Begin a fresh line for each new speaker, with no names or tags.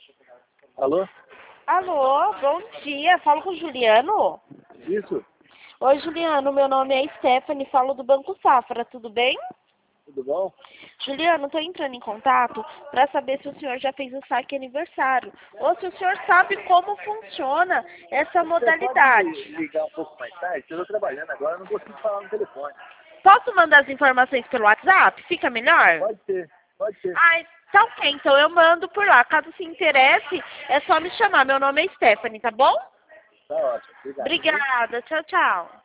Alô?
Alô, bom dia. Falo com o Juliano?
Isso?
Oi, Juliano. Meu nome é Stephanie, falo do Banco Safra. Tudo bem?
Tudo bom?
Juliano, estou entrando em contato para saber se o senhor já fez o saque aniversário ou se o senhor sabe como funciona essa
Você pode
modalidade.
ligar um pouco mais tarde? Eu estou trabalhando agora, eu não consigo falar no telefone.
Posso mandar as informações pelo WhatsApp? Fica melhor?
Pode ser, pode ser.
Ah, tá ok. Então eu mando por lá. Caso se interesse, é só me chamar. Meu nome é Stephanie, tá bom?
Tá ótimo, obrigado.
Obrigada. Tchau, tchau.